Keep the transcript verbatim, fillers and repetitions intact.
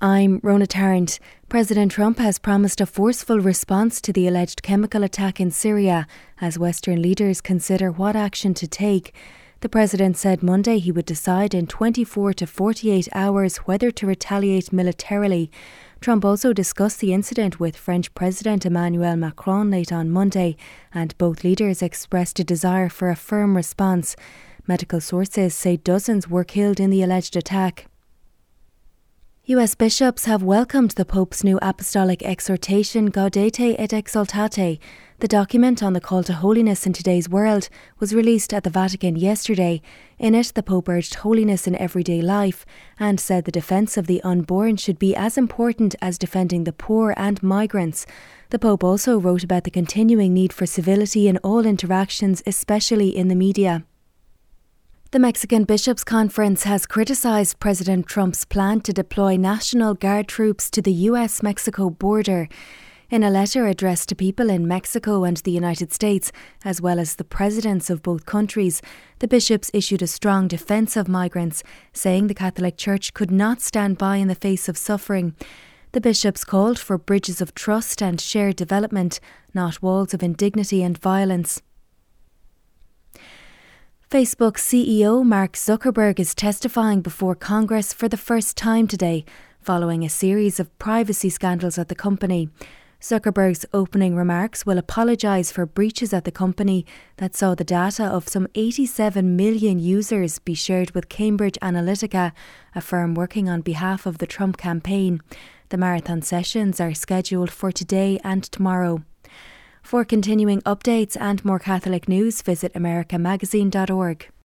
I'm Rona Tarrant. President Trump has promised a forceful response to the alleged chemical attack in Syria as Western leaders consider what action to take. The president said Monday he would decide in twenty-four to forty-eight hours whether to retaliate militarily. Trump also discussed the incident with French President Emmanuel Macron late on Monday, and both leaders expressed a desire for a firm response. Medical sources say dozens were killed in the alleged attack. U S bishops have welcomed the Pope's new apostolic exhortation Gaudete et Exsultate. The document on the call to holiness in today's world was released at the Vatican yesterday. In it, the Pope urged holiness in everyday life and said the defence of the unborn should be as important as defending the poor and migrants. The Pope also wrote about the continuing need for civility in all interactions, especially in the media. The Mexican Bishops' Conference has criticised President Trump's plan to deploy National Guard troops to the U S Mexico border. In a letter addressed to people in Mexico and the United States, as well as the presidents of both countries, the bishops issued a strong defence of migrants, saying the Catholic Church could not stand by in the face of suffering. The bishops called for bridges of trust and shared development, not walls of indignity and violence. Facebook C E O Mark Zuckerberg is testifying before Congress for the first time today, following a series of privacy scandals at the company. Zuckerberg's opening remarks will apologise for breaches at the company that saw the data of some eighty-seven million users be shared with Cambridge Analytica, a firm working on behalf of the Trump campaign. The marathon sessions are scheduled for today and tomorrow. For continuing updates and more Catholic news, visit america magazine dot org.